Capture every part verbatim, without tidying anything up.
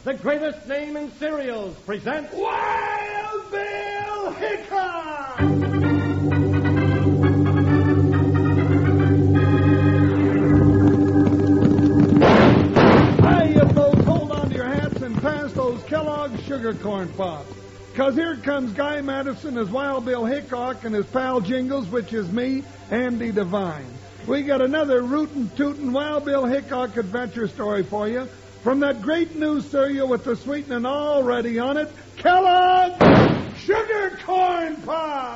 the greatest name in cereals, presents Wild Bill Hickok! Hey, you folks, hold on to your hats and pass those Kellogg's Sugar Corn Pops. Because here comes Guy Madison as Wild Bill Hickok and his pal Jingles, which is me, Andy Devine. We got another rootin' tootin' Wild Bill Hickok adventure story for you from that great new cereal with the sweetening already on it, Kellogg's Sugar Corn Pops!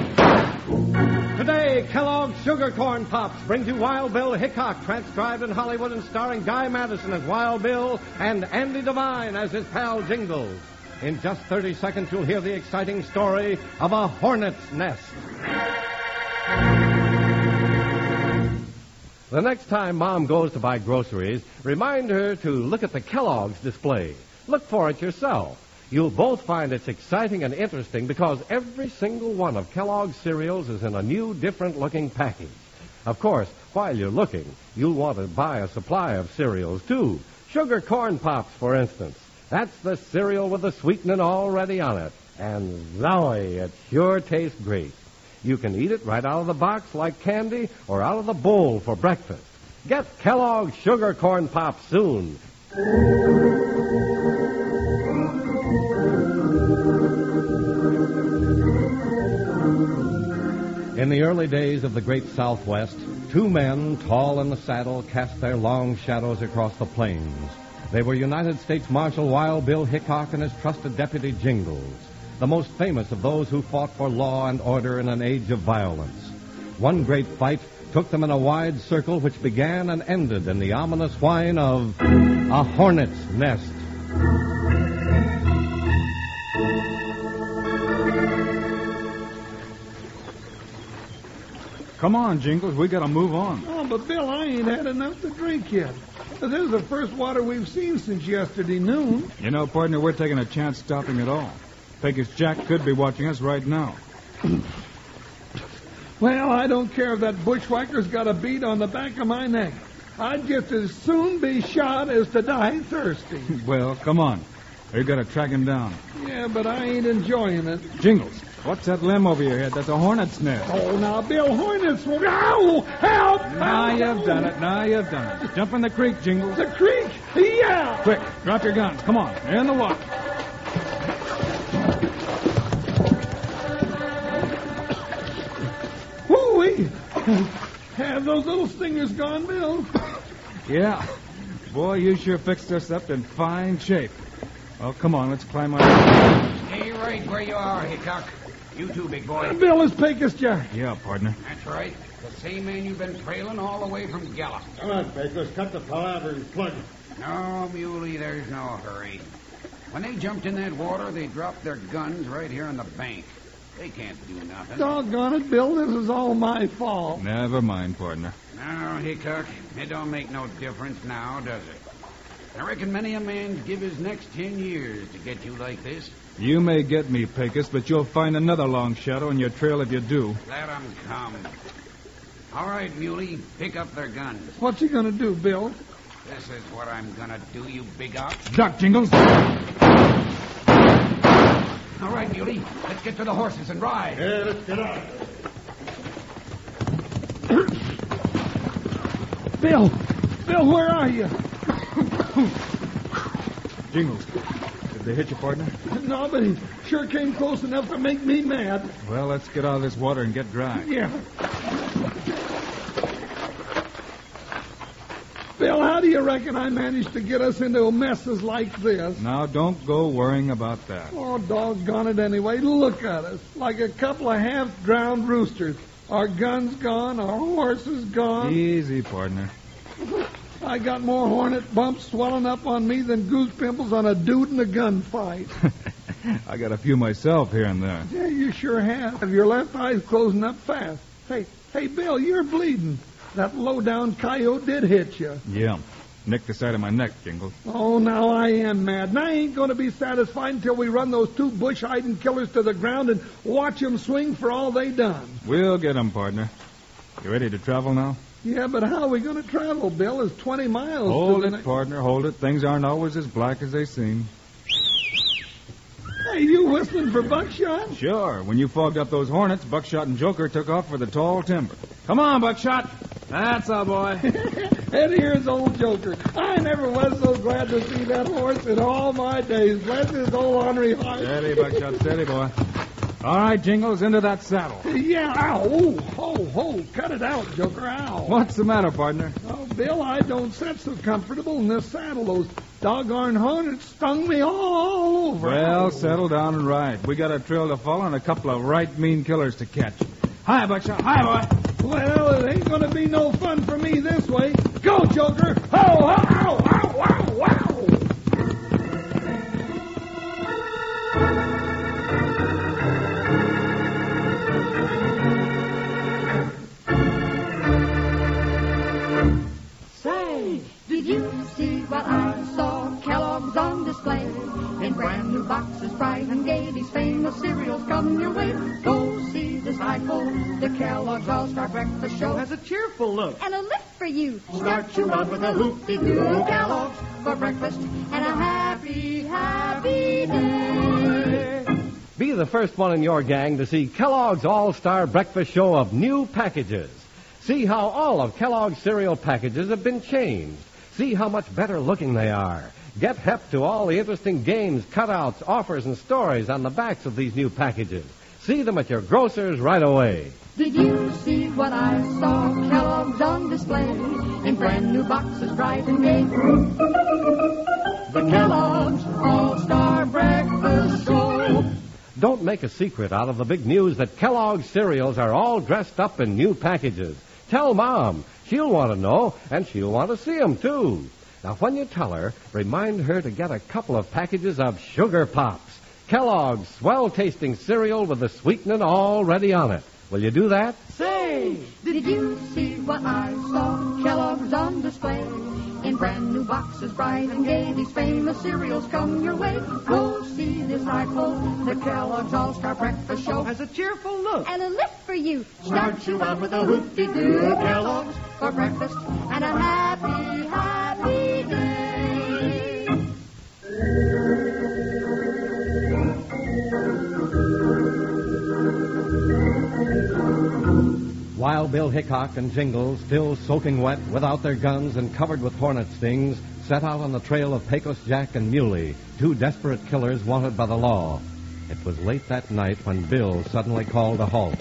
Today, Kellogg's Sugar Corn Pops brings you Wild Bill Hickok, transcribed in Hollywood and starring Guy Madison as Wild Bill and Andy Devine as his pal Jingles. In just thirty seconds, you'll hear the exciting story of a hornet's nest. The next time Mom goes to buy groceries, remind her to look at the Kellogg's display. Look for it yourself. You'll both find it's exciting and interesting because every single one of Kellogg's cereals is in a new, different-looking package. Of course, while you're looking, you'll want to buy a supply of cereals, too. Sugar Corn Pops, for instance. That's the cereal with the sweetening already on it. And zowie, it sure tastes great. You can eat it right out of the box like candy or out of the bowl for breakfast. Get Kellogg's Sugar Corn Pops soon. In the early days of the great Southwest, two men, tall in the saddle, cast their long shadows across the plains. They were United States Marshal Wild Bill Hickok and his trusted deputy Jingles, the most famous of those who fought for law and order in an age of violence. One great fight took them in a wide circle which began and ended in the ominous whine of a hornet's nest. Come on, Jingles, we gotta move on. Oh, but Bill, I ain't had enough to drink yet. This is the first water we've seen since yesterday noon. You know, partner, we're taking a chance stopping it all. Pecos Jack could be watching us right now. Well, I don't care if that bushwhacker's got a bead on the back of my neck. I'd just as soon be shot as to die thirsty. Well, come on. We've got to track him down. Yeah, but I ain't enjoying it. Jingles, what's that limb over your head? That's a hornet's nest. Oh, now, Bill, hornets will... Ow! Help! Now help. you've done it. Now you've done it. Jump in the creek, Jingles. The creek? Yeah! Quick, drop your guns. Come on. They're in the water. Whoo-wee! Have those little stingers gone, Bill? Yeah. Boy, you sure fixed us up in fine shape. Oh, come on, let's climb on. Stay right where you are, Hickok. You too, big boy. Bill is Pecos Jack. Yeah, partner. That's right. The same man you've been trailing all the way from Gallup. Come on, Pecos. Cut the palaver and plug it. No, Muley, there's no hurry. When they jumped in that water, they dropped their guns right here on the bank. They can't do nothing. Doggone it, Bill. This is all my fault. Never mind, partner. No, Hickok, it don't make no difference now, does it? I reckon many a man'd give his next ten years to get you like this. You may get me, Pecos, but you'll find another long shadow in your trail if you do. Let 'em come. All right, Muley, pick up their guns. What's he gonna do, Bill? This is what I'm gonna do, you big ox. Duck, Jingles. All right, Muley, let's get to the horses and ride. Yeah, let's get out. Bill! Bill, where are you? Jingles, did they hit you, partner? No, but he sure came close enough to make me mad. Well, let's get out of this water and get dry. Yeah. Bill, how do you reckon I managed to get us into messes like this? Now, don't go worrying about that. Oh, doggone it anyway. Look at us. Like a couple of half-drowned roosters. Our guns gone, our horses gone. Easy, partner. I got more hornet bumps swelling up on me than goose pimples on a dude in a gunfight. I got a few myself here and there. Yeah, you sure have. Your left eye's closing up fast. Hey, hey, Bill, you're bleeding. That low-down coyote did hit you. Yeah. Nicked the side of my neck, Jingles. Oh, now I am mad. And I ain't going to be satisfied until we run those two bush-hiding killers to the ground and watch them swing for all they done. We'll get 'em, partner. You ready to travel now? Yeah, but how are we going to travel, Bill? It's twenty miles. Hold to it, the ne- partner, hold it. Things aren't always as black as they seem. Hey, you whistling for Buckshot? Sure. When you fogged up those hornets, Buckshot and Joker took off for the tall timber. Come on, Buckshot. That's our boy. And here's old Joker. I never was so glad to see that horse in all my days. Bless his old ornery heart. Steady, Buckshot, steady, boy. All right, Jingles, into that saddle. Yeah, ow, ooh, ho, ho, cut it out, Joker, ow. What's the matter, partner? Oh, Bill, I don't sit so comfortable in this saddle. Those doggone hornets stung me all over. Well, settle down and ride. We got a trail to follow and a couple of right mean killers to catch. Hi, Buckshot. Hi, boy. Well, it ain't gonna be no fun for me this way. Go, Joker! Ho, ho, ow, ow, ow, ow! Say, did you see what I saw? Kellogg's on display in brand new boxes, bright and gay. These famous cereals come your way. Go see this eyeful. The Kellogg's All-Star Breakfast Show has a cheerful look And a lift for you. Start you out with a hoop-de-doo Kellogg's for breakfast and a happy, happy day. Be the first one in your gang to see Kellogg's All-Star Breakfast Show of new packages. See how all of Kellogg's cereal packages have been changed. See how much better looking they are. Get hep to all the interesting games, cutouts, offers, and stories on the backs of these new packages. See them at your grocer's right away. Did you see what I saw? Kellogg's on display in brand new boxes, bright and gay. The Kellogg's All-Star Breakfast Show. Don't make a secret out of the big news that Kellogg's cereals are all dressed up in new packages. Tell Mom. She'll want to know, and she'll want to see them, too. Now, when you tell her, remind her to get a couple of packages of Sugar Pops, Kellogg's swell-tasting cereal with the sweetening already on it. Will you do that? Say, did you see what I saw? Kellogg's on display in brand new boxes, bright and gay. These famous cereals come your way. Go see this eyeful. The Kellogg's All-Star Breakfast Show has a cheerful look. And a lift for you. Start you out with a hoop-de-doo Kellogg's for breakfast and a happy, happy day. Wild Bill Hickok and Jingles, still soaking wet, without their guns and covered with hornet stings, set out on the trail of Pecos Jack and Muley, two desperate killers wanted by the law. It was late that night when Bill suddenly called a halt.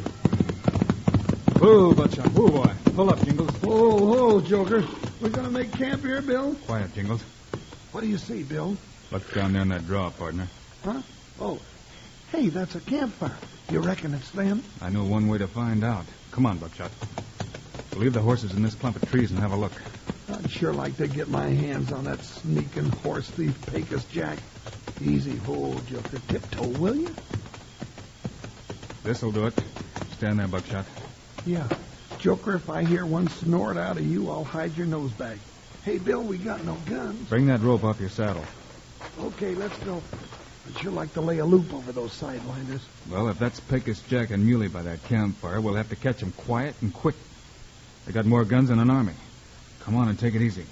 Whoa, Buckshot. Whoa, boy. Pull up, Jingles. Whoa, whoa, Joker. We're gonna make camp here, Bill? Quiet, Jingles. What do you see, Bill? Look down there in that draw, partner. Huh? Oh. Hey, that's a campfire. You reckon it's them? I know one way to find out. Come on, Buckshot. We'll leave the horses in this clump of trees and have a look. I'd sure like to get my hands on that sneaking horse thief, Pecos Jack. Easy hold, Joker. Tiptoe, will you? This'll do it. Stand there, Buckshot. Yeah. Joker, if I hear one snort out of you, I'll hide your nose bag. Hey, Bill, we got no guns. Bring that rope off your saddle. Okay, let's go. I'd sure like to lay a loop over those sidewinders. Well, if that's Pecos Jack and Muley by that campfire, we'll have to catch them quiet and quick. They got more guns than an army. Come on and take it easy.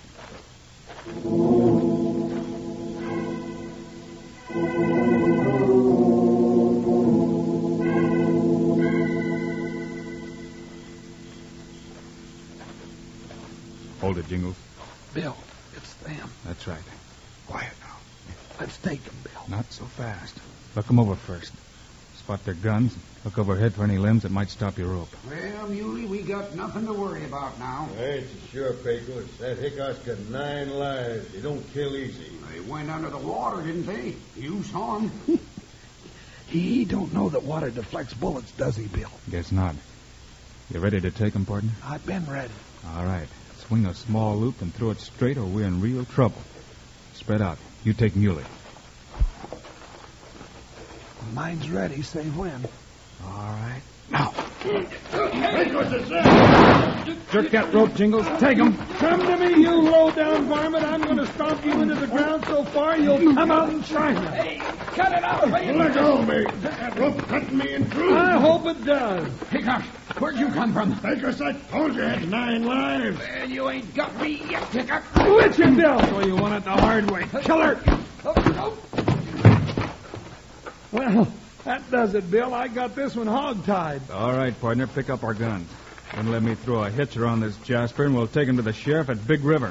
Hold it, Jingles. Bill, it's them. That's right. Quiet now. Let's take them, Bill. Not so fast. Look them over first. Spot their guns. Look overhead for any limbs that might stop your rope. Well, Muley, we got nothing to worry about now. Ain't you sure, Pecos? That Hickok's got nine lives. They don't kill easy. They went under the water, didn't they? You saw them. He don't know that water deflects bullets, does he, Bill? Guess not. You ready to take them, partner? I've been ready. All right. Swing a small loop and throw it straight or we're in real trouble. Spread out. You take Muley. Mine's ready. Say when. All right. Now. Pecos is there! Jerk that rope, Jingles. Take him. Come to me, you low-down varmint. I'm going to stomp you into the ground so far you'll come out and shine. Hey, cut it out, will you? Let go of me. That rope cutting me in two. I hope it does. Hickok, where'd you come from? Because I told you I had nine lives. Well, you ain't got me yet, Hickok. Which you do? So you want it the hard way. Killer. Well, that does it, Bill. I got this one hog-tied. All right, partner, pick up our guns. Then let me throw a hitch around this Jasper, and we'll take him to the sheriff at Big River.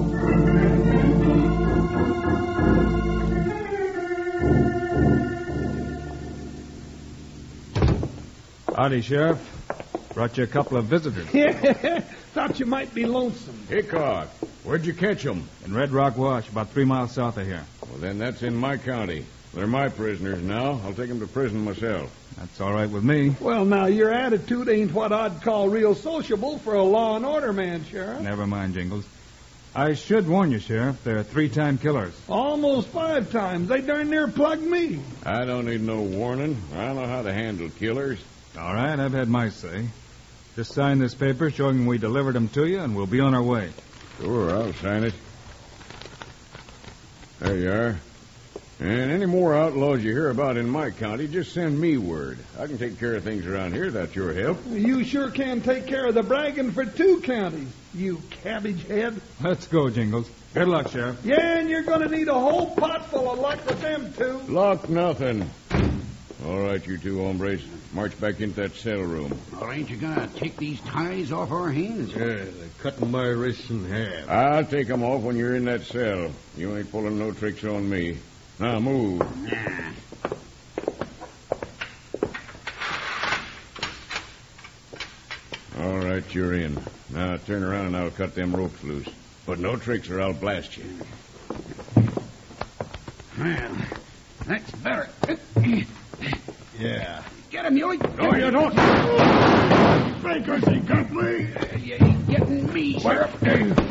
Howdy, Sheriff. Brought you a couple of visitors. Thought you might be lonesome. Hickok, where'd you catch 'em? In Red Rock Wash, about three miles south of here. Well, then that's in my county. They're my prisoners now. I'll take 'em to prison myself. That's all right with me. Well, now, your attitude ain't what I'd call real sociable for a law and order man, Sheriff. Never mind, Jingles. I should warn you, Sheriff, they're three-time killers. Almost five times. They darn near plugged me. I don't need no warning. I know how to handle killers. All right, I've had my say. Just sign this paper showing we delivered them to you, and we'll be on our way. Sure, I'll sign it. There you are. And any more outlaws you hear about in my county, just send me word. I can take care of things around here without your help. You sure can take care of the bragging for two counties, you cabbage head. Let's go, Jingles. Good luck, Sheriff. Yeah, and you're going to need a whole pot full of luck with them two. Luck nothing. All right, you two hombres. March back into that cell room. Well, ain't you gonna take these ties off our hands? Yeah, they're cutting my wrists in half. I'll take 'em off when you're in that cell. You ain't pulling no tricks on me. Now, move. Nah. All right, you're in. Now, turn around and I'll cut them ropes loose. But no tricks or I'll blast you. Well, that's better. Yeah. Get him, Muley. No, you don't. Because he got me. Uh, you ain't getting me, Sheriff.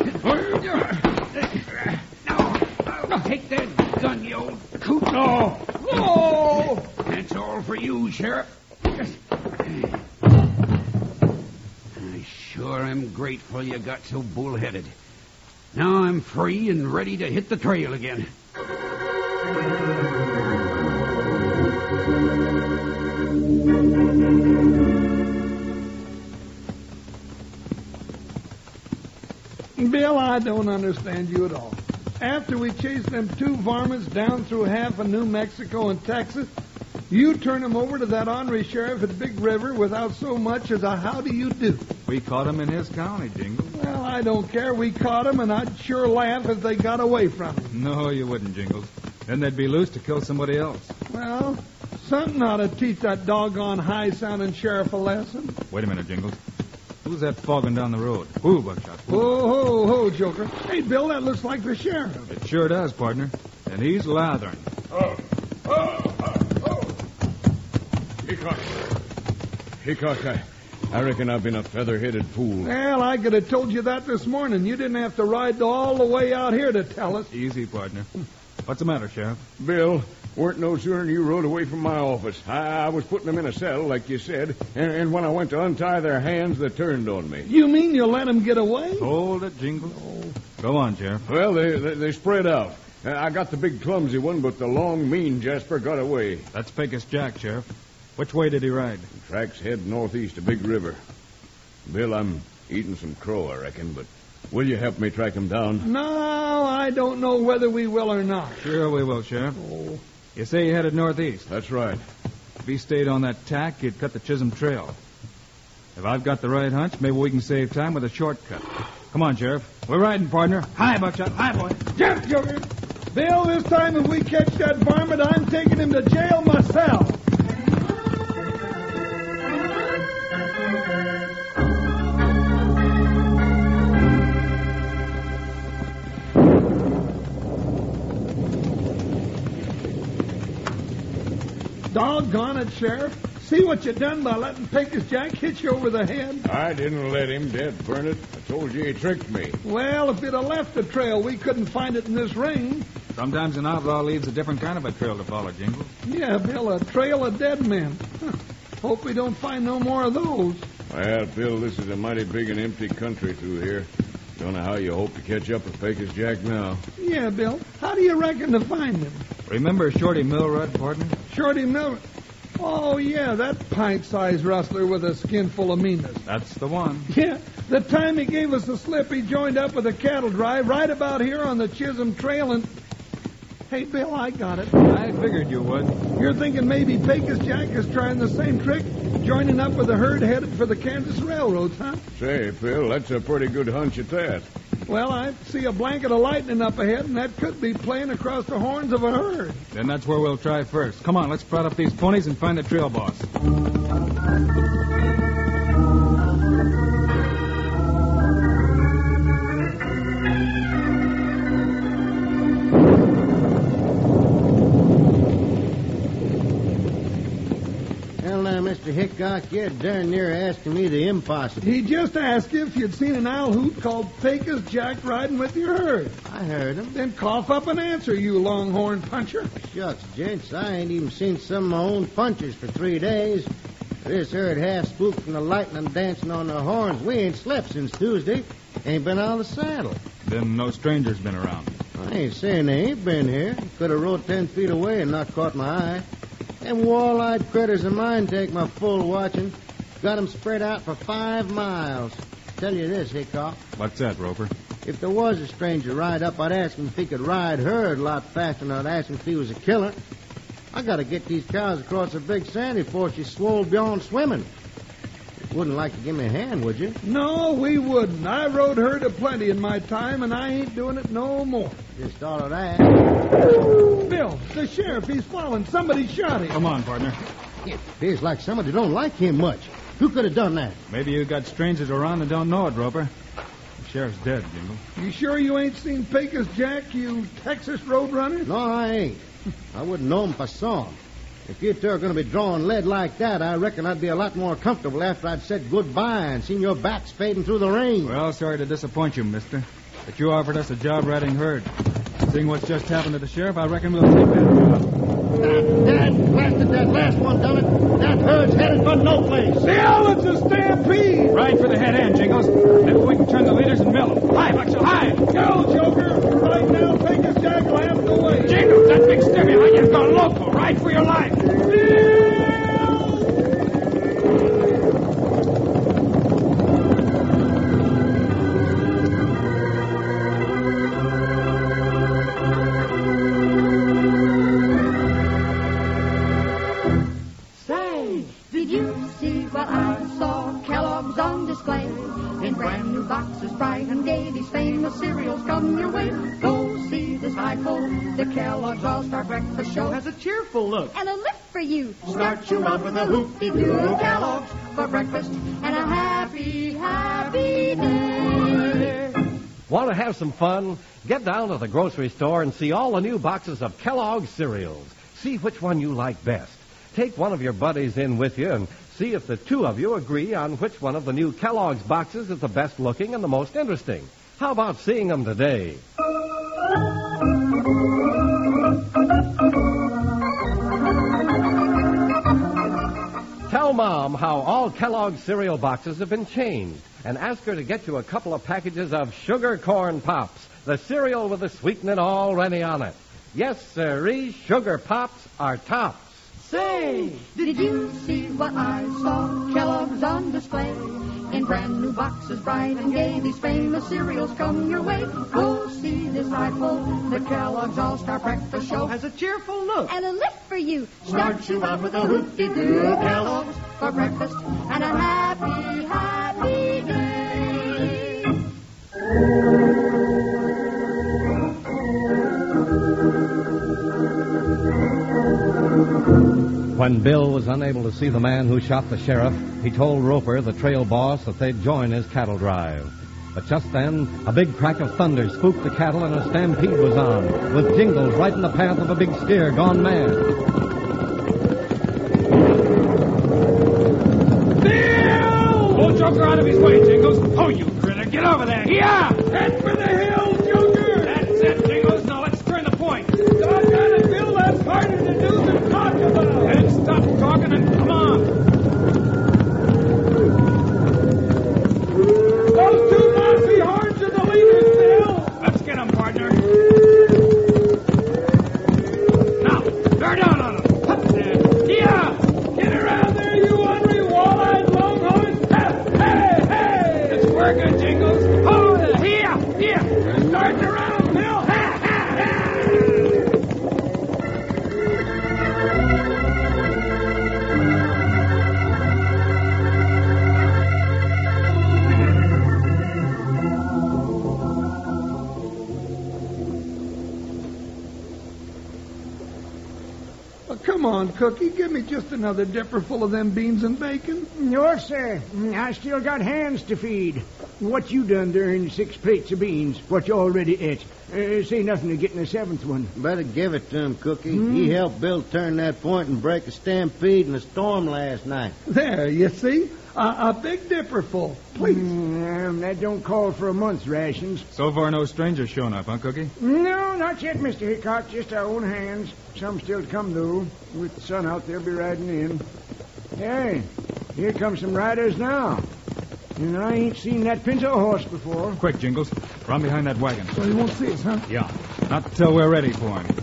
No, no, take that gun, you old coot. No. Oh! That's all for you, Sheriff. I sure am grateful you got so bullheaded. Now I'm free and ready to hit the trail again. Bill, I don't understand you at all. After we chased them two varmints down through half of New Mexico and Texas, you turn them over to that ornery sheriff at Big River without so much as a how do you do. We caught him in his county, Jingles. Well, I don't care. We caught them, and I'd sure laugh if they got away from him. No, you wouldn't, Jingles. Then they'd be loose to kill somebody else. Well, something ought to teach that doggone high-sounding sheriff a lesson. Wait a minute, Jingles. Who's that fogging down the road? Who, Buckshot? Who? Ho, ho, ho, Joker. Hey, Bill, that looks like the sheriff. It sure does, partner. And he's lathering. Oh, oh, oh, oh. Hickok. Hickok, I, I reckon I've been a feather-headed fool. Well, I could have told you that this morning. You didn't have to ride all the way out here to tell us. Easy, partner. What's the matter, Sheriff? Bill, weren't no sooner than you rode away from my office. I, I was putting them in a cell, like you said, and, and when I went to untie their hands, they turned on me. You mean you let them get away? Hold it, Jingles. Go on, Sheriff. Well, they, they, they spread out. I got the big clumsy one, but the long, mean Jasper got away. That's Pecos Jack, Sheriff. Which way did he ride? The tracks head northeast to Big River. Bill, I'm eating some crow, I reckon, but will you help me track him down? No, I don't know whether we will or not. Sure we will, Sheriff. Oh. You say he headed northeast. That's right. If he stayed on that tack, he'd cut the Chisholm Trail. If I've got the right hunch, maybe we can save time with a shortcut. Come on, Sheriff. We're riding, partner. Hi, Buckshot. Hi, boy. Jump, Joker. Bill, this time if we catch that varmint, I'm taking him to jail myself. Doggone it, Sheriff. See what you done by letting Pecos Jack hit you over the head? I didn't let him dead, Burnett. I told you he tricked me. Well, if you'd have left the trail, we couldn't find it in this ring. Sometimes an outlaw leaves a different kind of a trail to follow, Jingles. Yeah, Bill, a trail of dead men. Huh. Hope we don't find no more of those. Well, Bill, this is a mighty big and empty country through here. Don't know how you hope to catch up with Pecos Jack now. Yeah, Bill. How do you reckon to find him? Remember Shorty Milrod, partner? Shorty Miller. Oh, yeah, that pint-sized rustler with a skin full of meanness. That's the one. Yeah, the time he gave us the slip, he joined up with a cattle drive right about here on the Chisholm Trail and... Hey, Bill, I got it. I figured you would. You're thinking maybe Pecos Jack is trying the same trick, joining up with a herd headed for the Kansas railroads, huh? Say, Bill, that's a pretty good hunch at that. Well, I see a blanket of lightning up ahead, and that could be playing across the horns of a herd. Then that's where we'll try first. Come on, let's prod up these ponies and find the trail boss. Mister Hickok, you're darn near asking me the impossible. He just asked you if you'd seen an owl hoot called Pecos Jack riding with your herd. I heard him. Then cough up an answer, you longhorn puncher. Shucks, gents, I ain't even seen some of my own punchers for three days. This herd half spooked from the lightning dancing on their horns. We ain't slept since Tuesday. Ain't been out of the saddle. Then no stranger's been around. I ain't saying they ain't been here. Could have rode ten feet away and not caught my eye. Them wall-eyed critters of mine take my full watching. Got 'em spread out for five miles. Tell you this, Hickok. What's that, Roper? If there was a stranger ride up, I'd ask him if he could ride herd a lot faster than I'd ask him if he was a killer. I gotta get these cows across the Big Sandy before she's swole beyond swimming. You wouldn't like to give me a hand, would you? No, we wouldn't. I rode herd aplenty in my time, and I ain't doing it no more. Just all of that. Bill, the sheriff, he's fallen. Somebody shot him. Come on, partner. It feels like somebody don't like him much. Who could have done that? Maybe you got strangers around and don't know it, Roper. The sheriff's dead, Jingle. You sure you ain't seen Pecos Jack, you Texas roadrunner? No, I ain't. I wouldn't know him if I saw him. If you two are going to be drawing lead like that, I reckon I'd be a lot more comfortable after I'd said goodbye and seen your backs fading through the rain. Well, sorry to disappoint you, mister. But you offered us a job riding herd. Seeing what's just happened to the sheriff, I reckon we'll take that job. That, that blasted that last one, done it. That herd's headed for no place. Bill, it's a stampede. Right for the head end, Jingles. Maybe we can turn the leaders and mill them. Hi, Buxo, hi! Go, Joker. Right now, Pecos Jack will have to wait. Jingles, that big stiffy, how you go local, right for your life. Say, did you see what I saw? Kellogg's on display in brand new boxes, bright and gay. These famous cereals come your way. Go see this eyeful. The Kellogg's All-Star Breakfast Show has a cheerful look And a lift for you. Start you out with a hoop-de-doo Kellogg's for breakfast and a happy, happy day. Want to have some fun? Get down to the grocery store and see all the new boxes of Kellogg's cereals. See which one you like best. Take one of your buddies in with you and see if the two of you agree on which one of the new Kellogg's boxes is the best looking and the most interesting. How about seeing them today? Tell Mom how all Kellogg's cereal boxes have been changed and ask her to get you a couple of packages of Sugar Corn Pops, the cereal with the sweetening already on it. Yes, sirree, Sugar Pops are tops. Say, did you see what I saw? Kellogg's on display in brand new boxes, bright and gay. These famous cereals come your way. Go see this eyeful. The Kellogg's All-Star Breakfast Show has a cheerful look. And a lift for you. Start you out with a hoop-de-doo Kellogg's for breakfast and a happy, happy day. When Bill was unable to see the man who shot the sheriff, he told Roper, the trail boss, that they'd join his cattle drive. But just then, a big crack of thunder spooked the cattle and a stampede was on, with Jingles right in the path of a big steer gone mad. Bill! Pull Joker out of his way, Jingles. Oh, you critter, get over there. Yeah! Head for the hills, Joker. That's it, Jingles. Now let's turn the point. Doggone it, Bill, that's harder to do than talk about. And stop talking and come on. America, Jingles. Oh, here, here. Starting around, Bill. Ha, ha, ha. Oh, come on, Cookie. Give me just another dipper full of them beans and bacon. No, sir. I still got hands to feed. What you done during six plates of beans? What you already ate? Uh, say nothing to getting a seventh one. Better give it to him, Cookie. He helped Bill turn that point and break a stampede in a storm last night. There, you see? Uh, a big dipper full. Please. Mm, um, that don't call for a month's rations. So far, no strangers shown up, huh, Cookie? No, not yet, Mister Hickok. Just our own hands. Some still to come, though. With the sun out, they'll be riding in. Hey, here come some riders now. And I ain't seen that pinto horse before. Quick, Jingles. Run behind that wagon. So he won't see us, huh? Yeah. Not till we're ready for him.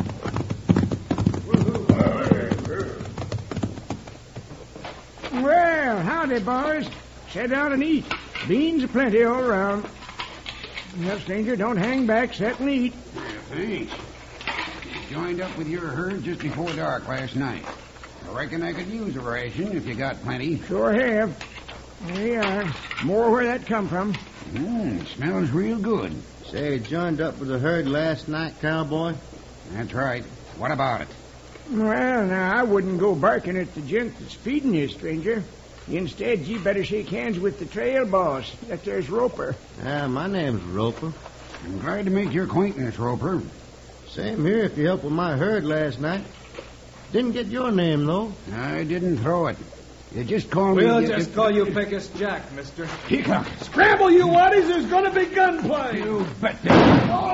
Well, howdy, boys. Sit down and eat. Beans aplenty all around. Now, stranger, don't hang back. Sit and eat. Thanks. You joined up with your herd just before dark last night. I reckon I could use a ration if you got plenty. Sure have. There you are. More where that come from. Mmm, smells real good. Say, you joined up with the herd last night, cowboy? That's right. What about it? Well, now, I wouldn't go barking at the gent that's feeding you, stranger. Instead, you better shake hands with the trail boss. That there's Roper. Ah, my name's Roper. I'm glad to make your acquaintance, Roper. Same here if you helped with my herd last night. Didn't get your name, though. I didn't throw it. You just call me... We'll you- just call you Pecos Jack, mister. Hickok. Scramble, you waddies. There's going to be gunplay. You bet there.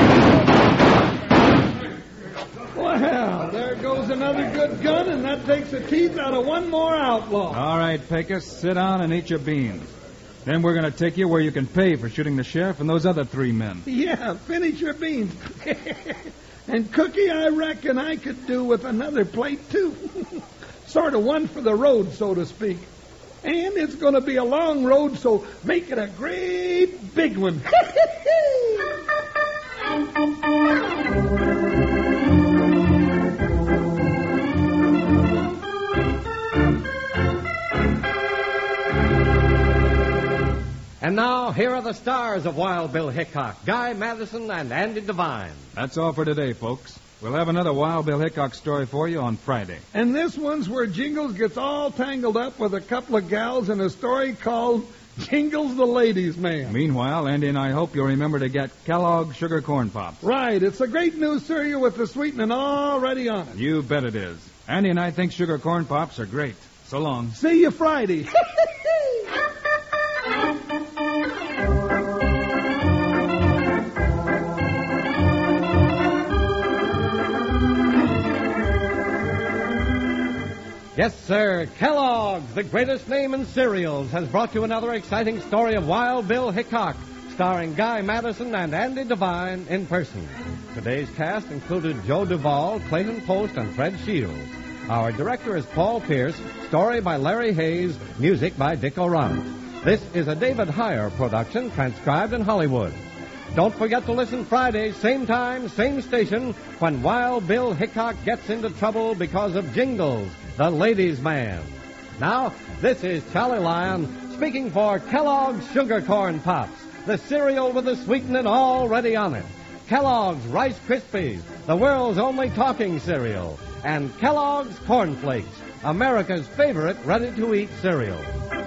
Well, there goes another good gun, and that takes the teeth out of one more outlaw. All right, Pecos, sit down and eat your beans. Then we're going to take you where you can pay for shooting the sheriff and those other three men. Yeah, finish your beans. And Cookie, I reckon I could do with another plate, too. Sort of one for the road, so to speak. And it's going to be a long road, so make it a great big one. And now, here are the stars of Wild Bill Hickok, Guy Madison and Andy Devine. That's all for today, folks. We'll have another Wild Bill Hickok story for you on Friday. And this one's where Jingles gets all tangled up with a couple of gals in a story called Jingles the Ladies' Man. Meanwhile, Andy and I hope you'll remember to get Kellogg's Sugar Corn Pops. Right, it's a great new cereal with the sweetening already on it. You bet it is. Andy and I think Sugar Corn Pops are great. So long. See you Friday. Yes, sir. Kellogg's, the greatest name in cereals, has brought you another exciting story of Wild Bill Hickok, starring Guy Madison and Andy Devine in person. Today's cast included Joe Duvall, Clayton Post, and Fred Shields. Our director is Paul Pierce, story by Larry Hayes, music by Dick Orant. This is a David Heyer production, transcribed in Hollywood. Don't forget to listen Friday, same time, same station, when Wild Bill Hickok gets into trouble because of Jingles, the ladies' man. Now, this is Charlie Lyon speaking for Kellogg's Sugar Corn Pops, the cereal with the sweetening already on it. Kellogg's Rice Krispies, the world's only talking cereal. And Kellogg's Corn Flakes, America's favorite ready-to-eat cereal.